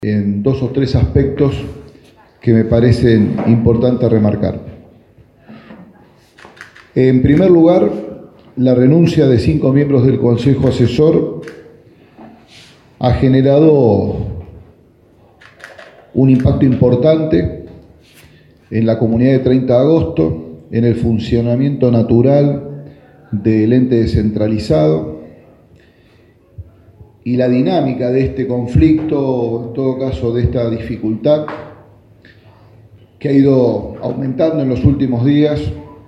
en dos o tres aspectos que me parecen importantes remarcar. En primer lugar, la renuncia de 5 miembros del Consejo Asesor ha generado un impacto importante en la comunidad de 30 de agosto, en el funcionamiento natural del ente descentralizado y la dinámica de este conflicto, en todo caso de esta dificultad, que ha ido aumentando en los últimos días,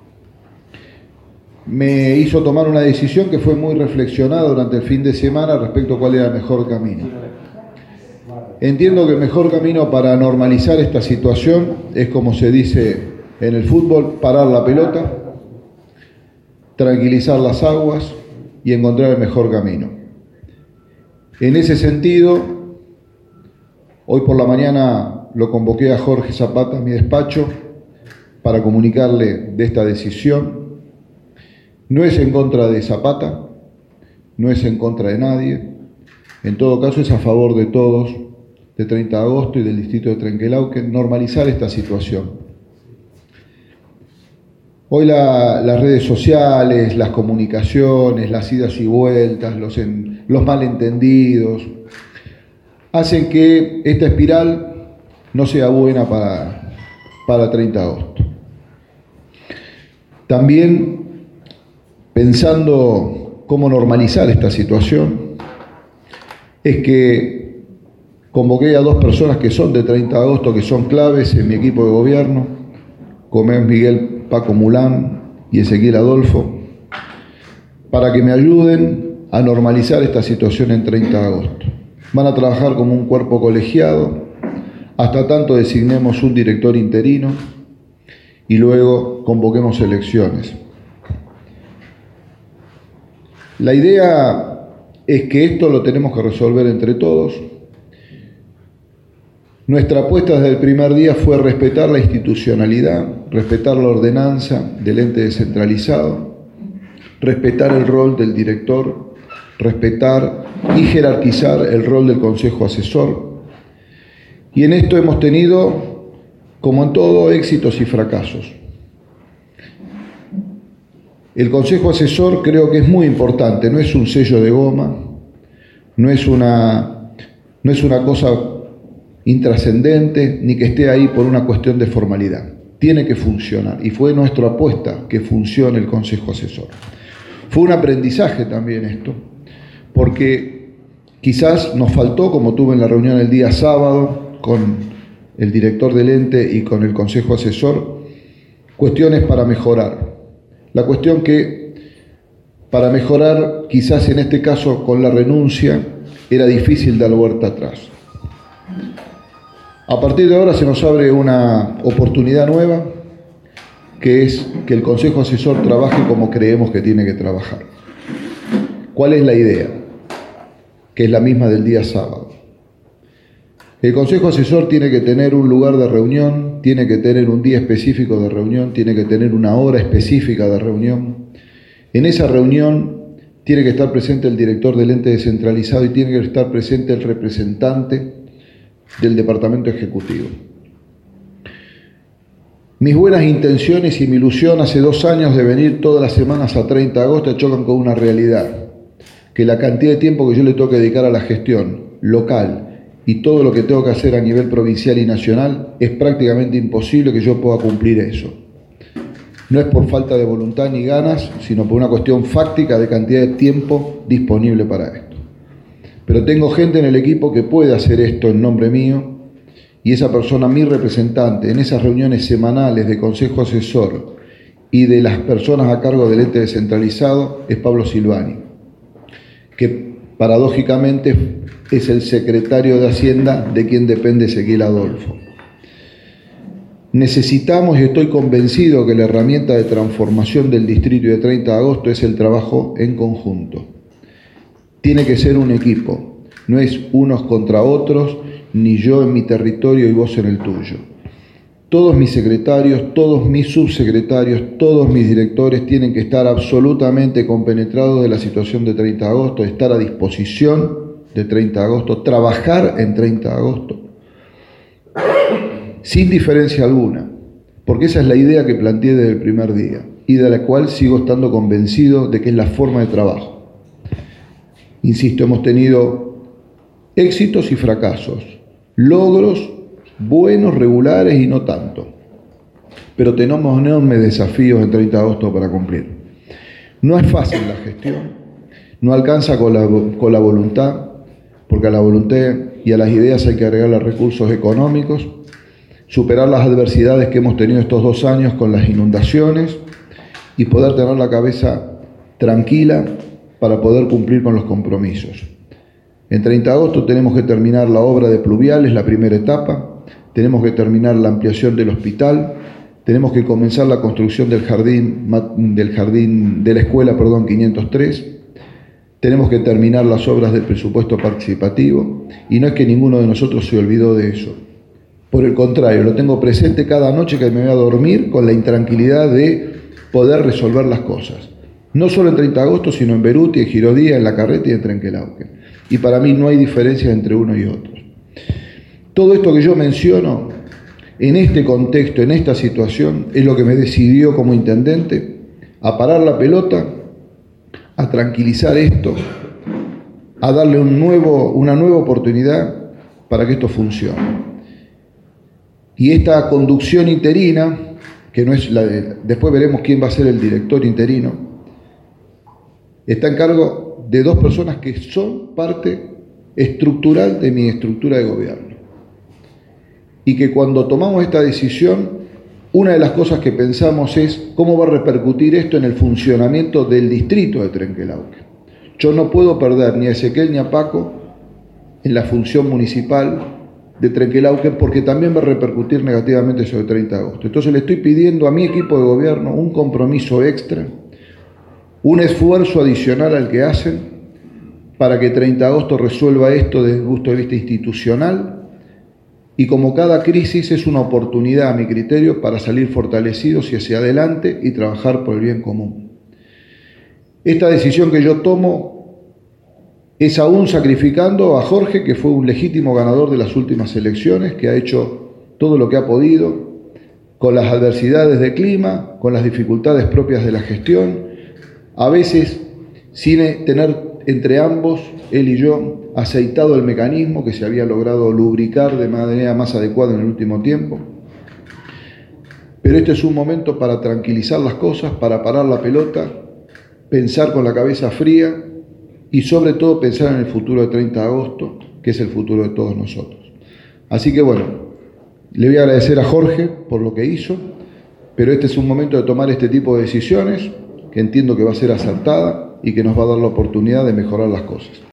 me hizo tomar una decisión que fue muy reflexionada durante el fin de semana respecto a cuál era el mejor camino. Entiendo que el mejor camino para normalizar esta situación es, como se dice en el fútbol, parar la pelota, tranquilizar las aguas y encontrar el mejor camino. En ese sentido, hoy por la mañana lo convoqué a Jorge Zapata a mi despacho para comunicarle de esta decisión. No es en contra de Zapata, no es en contra de nadie, en todo caso es a favor de todos, de 30 de agosto y del distrito de Trenquelauquen, normalizar esta situación. Hoy las redes sociales, las comunicaciones, las idas y vueltas, los malentendidos, hacen que esta espiral no sea buena para 30 de agosto. También, pensando cómo normalizar esta situación, es que convoqué a 2 personas que son de 30 de agosto, que son claves en mi equipo de gobierno, como es Miguel Paco Mulán y Ezequiel Adolfo, para que me ayuden a normalizar esta situación en 30 de agosto. Van a trabajar como un cuerpo colegiado, hasta tanto designemos un director interino y luego convoquemos elecciones. La idea es que esto lo tenemos que resolver entre todos. Nuestra apuesta desde el primer día fue respetar la institucionalidad, respetar la ordenanza del ente descentralizado, respetar el rol del director, respetar y jerarquizar el rol del Consejo Asesor. Y en esto hemos tenido, como en todo, éxitos y fracasos. El Consejo Asesor creo que es muy importante, no es un sello de goma, no es una cosa intrascendente, ni que esté ahí por una cuestión de formalidad. Tiene que funcionar, y fue nuestra apuesta que funcione el Consejo Asesor. Fue un aprendizaje también esto, porque quizás nos faltó, como tuve en la reunión el día sábado con el director del ente y con el Consejo Asesor, cuestiones para mejorar. La cuestión que para mejorar, quizás en este caso con la renuncia, era difícil dar vuelta atrás. A partir de ahora se nos abre una oportunidad nueva, que es que el Consejo Asesor trabaje como creemos que tiene que trabajar. ¿Cuál es la idea? Que es la misma del día sábado. El Consejo Asesor tiene que tener un lugar de reunión, tiene que tener un día específico de reunión, tiene que tener una hora específica de reunión. En esa reunión tiene que estar presente el director del ente descentralizado y tiene que estar presente el representante del Departamento Ejecutivo. Mis buenas intenciones y mi ilusión hace 2 años de venir todas las semanas a 30 de agosto chocan con una realidad, que la cantidad de tiempo que yo le tengo que dedicar a la gestión local y todo lo que tengo que hacer a nivel provincial y nacional es prácticamente imposible que yo pueda cumplir eso. No es por falta de voluntad ni ganas, sino por una cuestión fáctica de cantidad de tiempo disponible para esto. Pero tengo gente en el equipo que puede hacer esto en nombre mío, y esa persona, mi representante, en esas reuniones semanales de Consejo Asesor y de las personas a cargo del ente descentralizado, es Pablo Silvani, que paradójicamente es el secretario de Hacienda de quien depende Ezequiel Adolfo. Necesitamos, y estoy convencido que la herramienta de transformación del distrito y de 30 de agosto es el trabajo en conjunto. Tiene que ser un equipo, no es unos contra otros, ni yo en mi territorio y vos en el tuyo. Todos mis secretarios, todos mis subsecretarios, todos mis directores tienen que estar absolutamente compenetrados de la situación de 30 de agosto, estar a disposición de 30 de agosto, trabajar en 30 de agosto. sin diferencia alguna, porque esa es la idea que planteé desde el primer día y de la cual sigo estando convencido de que es la forma de trabajo. Insisto, hemos tenido éxitos y fracasos, logros buenos, regulares y no tanto, pero tenemos enormes desafíos en 30 de agosto para cumplir. No es fácil la gestión, no alcanza con la voluntad, porque a la voluntad y a las ideas hay que agregarle recursos económicos, superar las adversidades que hemos tenido estos 2 años con las inundaciones y poder tener la cabeza tranquila para poder cumplir con los compromisos. En 30 de agosto tenemos que terminar la obra de pluviales, la primera etapa, tenemos que terminar la ampliación del hospital, tenemos que comenzar la construcción del jardín de la escuela 503, tenemos que terminar las obras del presupuesto participativo y no es que ninguno de nosotros se olvidó de eso. Por el contrario, lo tengo presente cada noche que me voy a dormir con la intranquilidad de poder resolver las cosas. No solo en 30 de agosto, sino en Beruti, en Girodía, en La Carreta y en Trenquelauquen. Y para mí no hay diferencia entre uno y otro. Todo esto que yo menciono, en este contexto, en esta situación, es lo que me decidió como intendente a parar la pelota, a tranquilizar esto, a darle una nueva oportunidad para que esto funcione. Y esta conducción interina, que no es la de... Después veremos quién va a ser el director interino, está en cargo de 2 personas que son parte estructural de mi estructura de gobierno. Y que cuando tomamos esta decisión, una de las cosas que pensamos es cómo va a repercutir esto en el funcionamiento del distrito de Trenquelauquen. Yo no puedo perder ni a Ezequiel ni a Paco en la función municipal de Trenquelauquen porque también va a repercutir negativamente sobre 30 de agosto. Entonces le estoy pidiendo a mi equipo de gobierno un compromiso extra, un esfuerzo adicional al que hacen para que 30 de agosto resuelva esto desde el punto de vista institucional. Y como cada crisis es una oportunidad, a mi criterio, para salir fortalecidos y hacia adelante y trabajar por el bien común. Esta decisión que yo tomo es aún sacrificando a Jorge, que fue un legítimo ganador de las últimas elecciones, que ha hecho todo lo que ha podido, con las adversidades de clima, con las dificultades propias de la gestión, a veces sin tener entre ambos, él y yo, aceitado el mecanismo que se había logrado lubricar de manera más adecuada en el último tiempo. Pero este es un momento para tranquilizar las cosas, para parar la pelota, pensar con la cabeza fría y sobre todo pensar en el futuro de 30 de agosto, que es el futuro de todos nosotros. Así que bueno, le voy a agradecer a Jorge por lo que hizo, pero este es un momento de tomar este tipo de decisiones, que entiendo que va a ser acertada y que nos va a dar la oportunidad de mejorar las cosas.